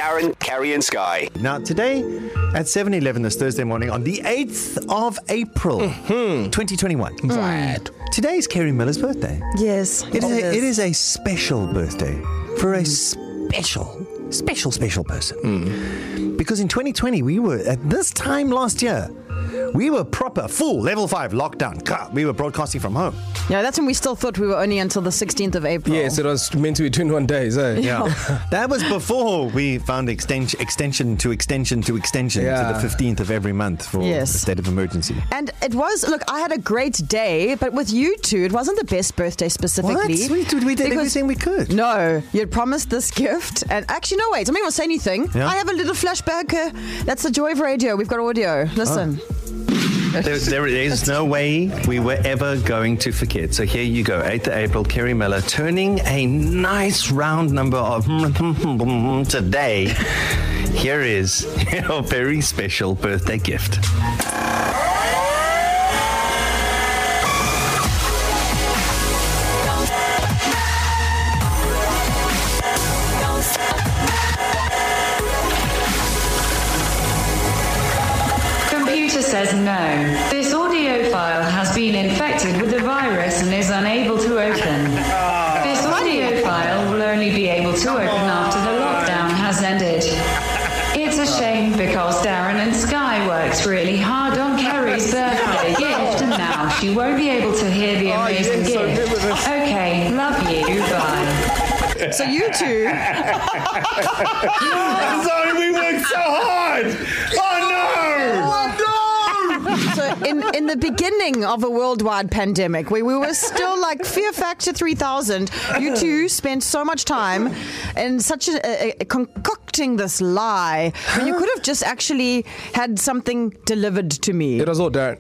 Darren, Kerry and Sky. Now, today at 7:11 this Thursday morning on the 8th of April, 2021. Right. Today is Kerry Miller's birthday. Yes, It is a special birthday for a special person. Because in 2020, we were, at this time last year, we were proper, full, level 5 lockdown. We were broadcasting from home. Yeah, that's when we still thought we were only until the 16th of April. Yes, it was meant to be 21 days, eh? Yeah. That was before we found extension to the 15th of every month for the state of emergency. And it was, look, I had a great day, but with you two, it wasn't the best birthday specifically. What? We did everything we could. No, you had promised this gift. And actually, no, wait, I'm not going to say anything. Yeah. I have a little flashback. That's the joy of radio. We've got audio. Listen. Oh. There is no way we were ever going to forget. So here you go, 8th of April, Kerry Miller turning a nice round number of today. Here is your very special birthday gift. Says no. This audio file has been infected with the virus and is unable to open. This audio file will only be able to open after the lockdown has ended. It's a shame because Darren and Sky worked really hard on Kerry's birthday gift and now she won't be able to hear the amazing gift. Okay, love you, bye. So you two... I'm sorry, we worked so hard! Oh no! So in the beginning of a worldwide pandemic, where we were still like Fear Factor 3000, you two spent so much time in such a concocting this lie when you could have just actually had something delivered to me. It was all Darren.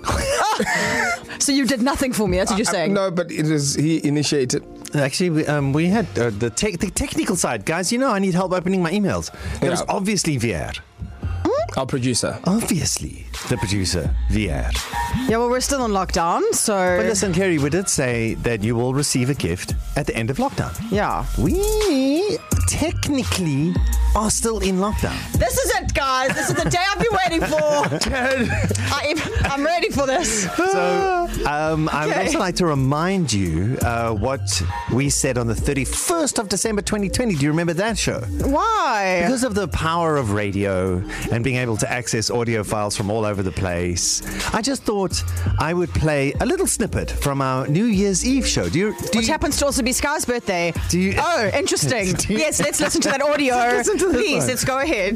So you did nothing for me, that's what you're saying? No, but it is he initiated. Actually, we had the technical side. Guys, you know I need help opening my emails. It was obviously VR. Our producer. Obviously, the producer, VR. Yeah, well, we're still in lockdown, so... But listen, Kerry, we did say that you will receive a gift at the end of lockdown. Yeah. We technically are still in lockdown. This is it, guys. This is the day I've been waiting for. I'm ready for this. So, I would also like to remind you what we said on the 31st of December 2020. Do you remember that show? Why? Because of the power of radio and being able to access audio files from all over the place, I just thought I would play a little snippet from our New Year's Eve show. Which happens to also be Sky's birthday. Oh, interesting. Yes, let's listen to that audio. Please, let's go ahead.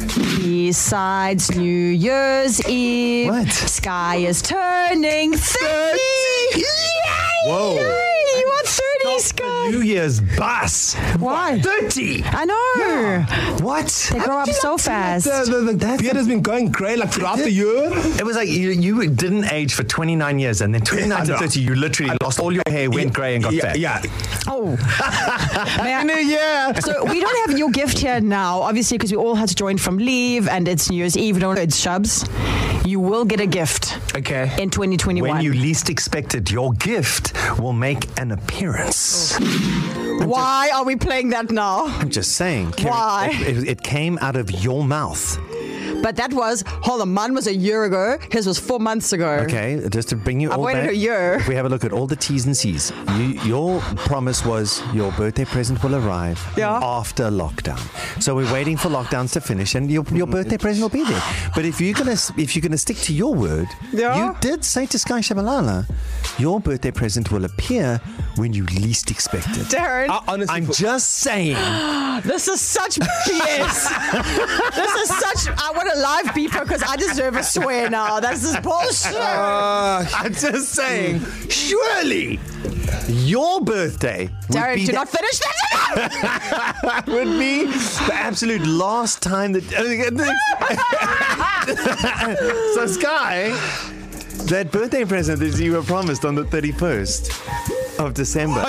Besides New Year's Eve, What? Sky is turning 30. Yay! Whoa. Yay! You are 30, Sky. New Year's bus. Why? 30. I know. Yeah. What? They grow up so fast. The beard has been going grey like throughout the year. It was like you didn't age for 29 years, and then 29 to 30, you literally lost all your hair, went grey, and got fat. Yeah. Oh. Happy New Year. So we don't have your gift here now, obviously, because we all had to join from leave, and it's New Year's Eve. No, it's Shubs. You will get a gift. Okay. In 2021. When you least expect it, your gift will make an appearance. Why are we playing that now? I'm just saying. Kerry, Why? It came out of your mouth. But that was, hold on, mine was a year ago. His was 4 months ago. Okay, just to bring you all waited back. a year. If we have a look at all the T's and C's, your promise was your birthday present will arrive after lockdown. So we're waiting for lockdowns to finish, and your birthday present will be there. But if you're gonna stick to your word, you did say to Sky Shabalala, your birthday present will appear when you least expect it. Darren, honestly, I'm just saying. this is such BS. This is such. I want a live beeper because I deserve a swear now. This is bullshit. I'm just saying. Surely, your birthday Darren, would be not finish that. would be the absolute last time that. So, Sky, that birthday present that you were promised on the 31st of December.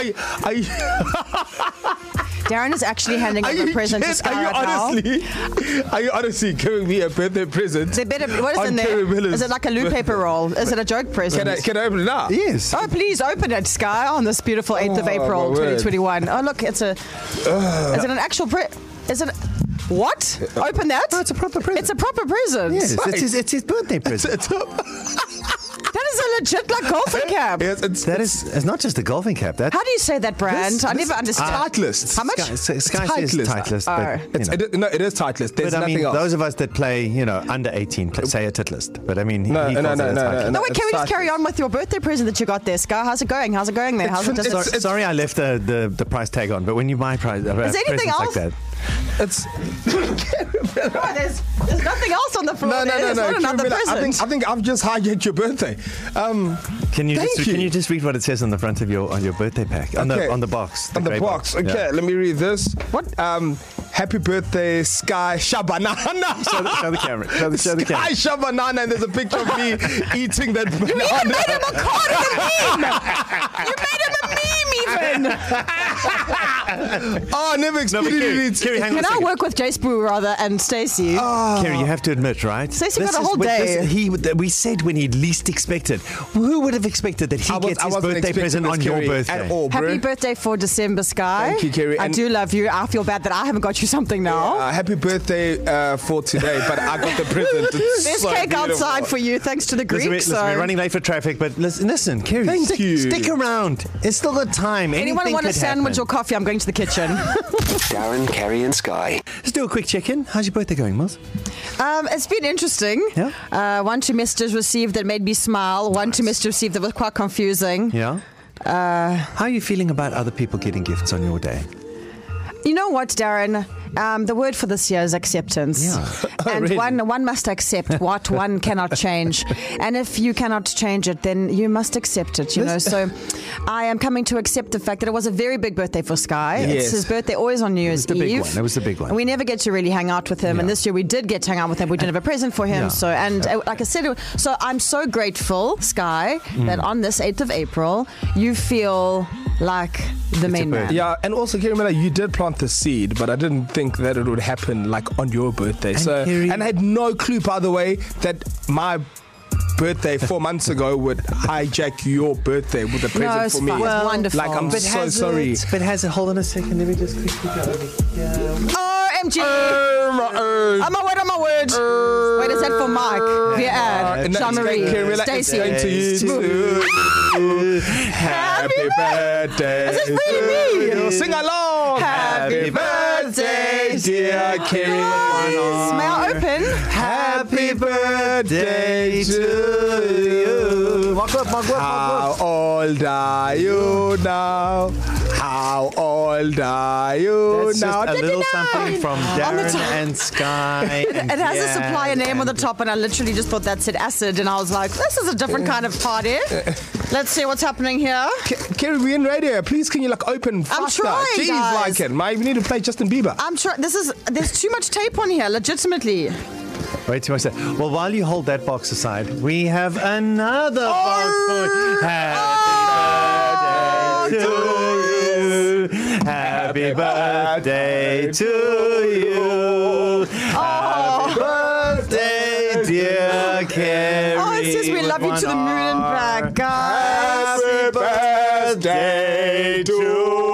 Darren is actually handing over a present to Sky right now. Are you honestly giving me a birthday present? What is in there? Is it like a loop paper roll? Is it a joke present? Can I open it now? Yes. Oh, please open it, Sky, on this beautiful 8th of April, 2021. Oh, look, is it an actual is it? What? Open that? No, it's a proper present. It's a proper present. Yes, it's his birthday present. That is a legit like golfing cap. Yes, It's not just a golfing cap. That How do you say that brand? I never understood. Titleist. How much? Sky says Titleist. Titleist. But, No, it is Titleist. There's but I nothing mean, else. those of us that play, under 18, say a Titleist. But I mean, he calls it a Titleist. No, wait, can we just it's carry on with your birthday present that you got there, Scar? How's it going? How's it going there? How's it just... Sorry, I left the price tag on. But when you buy anything presents else? like that, It's Oh, there's nothing else on the floor. no. It's not another present. I think I've just hijacked your birthday. can you Thank you. just read what it says on the front of your birthday pack on the box? On the grey box. Okay, Yeah. let me read this. What? Happy birthday, Sky Shabanana. Show the camera. Show the Sky camera. Shabanana, and there's a picture of me eating that You even banana. made him a card of the meme. You made him a meme even. Oh, I never expected it. Kerry, hang on Can a I second. work with Jace Boo rather and Stacey? Kerry, you have to admit, right? Stacey This got a is whole what- day. We said when he least expected. Who would have expected that he gets his wasn't birthday expecting present this, on your Kerry, birthday? at all, Happy bro. birthday for December, Sky. Thank you, Kerry. I And- do love you. I feel bad that I haven't got you something now. Happy birthday for today, but I got the present. It's There's so cake beautiful. outside for you, thanks to the Listen, Greeks. we're running late for traffic, but listen, Kerry, Thank you. stick around. It's still got time. Anyone Anything want a could sandwich happen. or coffee? I'm going to the kitchen. Darren, Kerry and Sky. Let's do a quick check-in. How's your birthday going, Miles? It's been interesting. Yeah. One, two messages received that made me smile. One, two messages received that was quite confusing. Yeah. How are you feeling about other people getting gifts on your day? You know what, Darren? The word for this year is acceptance. Yeah. And really? one must accept what one cannot change. And if you cannot change it, then you must accept it, So I am coming to accept the fact that it was a very big birthday for Sky. Yes. It's his birthday always on New Year's the big Eve. one. It was the big one. And we never get to really hang out with him. And Yeah. this year we did get to hang out with him. We didn't have a present for him. Yeah. Like I said, so I'm so grateful, Sky, that on this 8th of April, you feel like the main your man. birthday. Yeah, and also, Kerry Miller, you did plant the seed, but I didn't think that it would happen like on your birthday. And I had no clue, by the way, that my birthday 4 months ago would hijack your birthday with a present it's for me. fine. It's wonderful. Like, I'm so sorry. Hold on a second. Let me just quickly go over here. OMG! On my word. Wait, is that for Mike? Via And that's Jean-Marie, Kerry Miller, Stacey. it's going to you too. Happy birthday. Is this really me? Sing along. Happy birthday, dear Kerry. May I open? Happy birthday to you. How old are you now? How old are you That's now? just a little something from On the Darren top. and Sky. And It has a Jan supplier name on the and- top, and I literally just thought that said acid, and I was like, this is a different kind of party. Let's see what's happening here. Kerry, we're in radio. Please, can you open faster? trying, Jeez, guys. we need to play Justin Bieber. I'm trying. There's too much tape on here, legitimately. Way too much. Well, while you hold that box aside, we have another box for you. Happy birthday to you. Happy birthday, dear Kerry. Oh, it says we love you to the moon and back, guys. Happy birthday to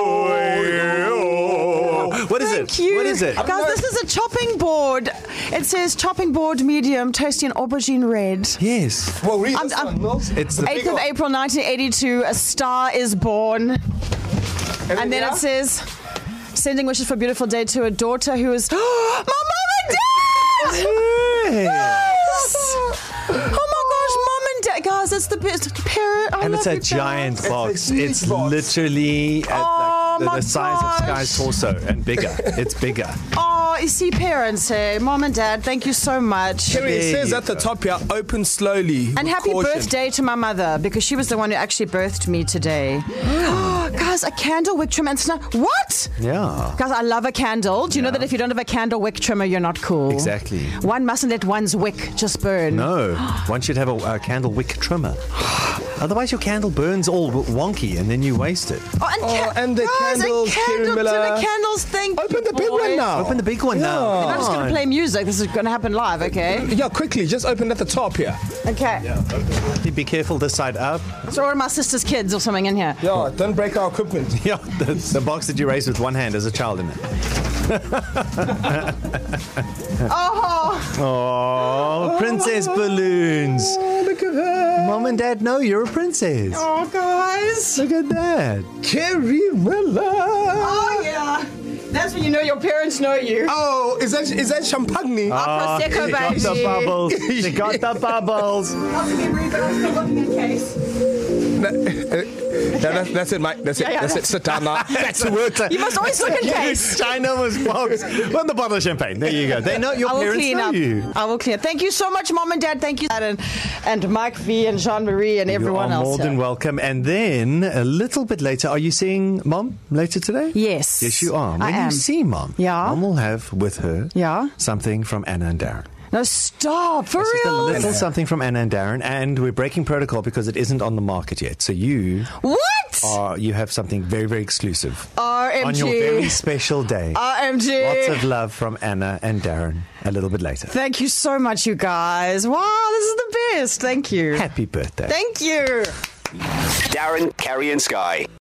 you. What is Thank it? you. What is it? Guys, this is a chopping board. It says chopping board medium, toasty and aubergine red. Yes. Well, read I'm- this I'm- one, Mills. It's the 8th of April 1982, a star is born. And then yeah? it says, sending wishes for a beautiful day to a daughter who is, my mom and dad! Yes! Oh my gosh, mom and dad. Guys, that's the best parent. I And love it's a you, giant guys. box. huge It's box. literally Oh, the my size gosh. of Sky's torso and bigger. It's bigger. Oh, you see parents here. Mom and dad, thank you so much. Kerry, it There says you at the go. top here, open slowly. And with happy caution. birthday to my mother, because she was the one who actually birthed me today. Guys, a candle wick trimmer and snuff. What? Yeah. Guys, I love a candle. Do you know that if you don't have a candle wick trimmer, you're not cool? Exactly. One mustn't let one's wick just burn. No, one should have a candle wick trimmer. Otherwise, your candle burns all wonky and then you waste it. Oh, and the guys, candles, and Kerry candle Miller. dinner candles. Thank Open you, the big one boys. now. Open the big one now. I'm not just going to play music. This is going to happen live, okay? Yeah, quickly, just open at the top here. Okay. Be careful this side up. So one of my sister's kids or something in here. Yeah, don't break our equipment. Yeah, the box that you raised with one hand as a child in it. Oh, princess balloons. Oh, look at her. Mom and Dad know you're a princess. Oh, guys. Look at that. Carrie Miller. Oh, yeah. That's when you know your parents know you. Oh, is that champagne? Prosecco, She got the baby. bubbles. She got the bubbles. Not to be rude, but I'm still looking at case. That's it, Mike. That's it. Yeah, That's it. Sit down now. That's the word. You must always look at case. China was box. Well, the bottle of champagne. There you go. They know your I will parents clean know up. you. I will clean up. Thank you so much, Mom and Dad. Thank you, and Mike V and Jean-Marie and everyone you are else. more than here. welcome. And then a little bit later, are you seeing Mom later today? Yes. Yes, you are. When I am. you see Mom, Yeah. Mom will have with her something from Anna and Darren. No, stop. For It's just a real? little something from Anna and Darren, and we're breaking protocol because it isn't on the market yet. So you have something very, very exclusive RMG. on your very special day. RMG. Lots of love from Anna and Darren a little bit later. Thank you so much, you guys. Wow, this is the best. Thank you. Happy birthday. Thank you. Darren, Kerry and Sky.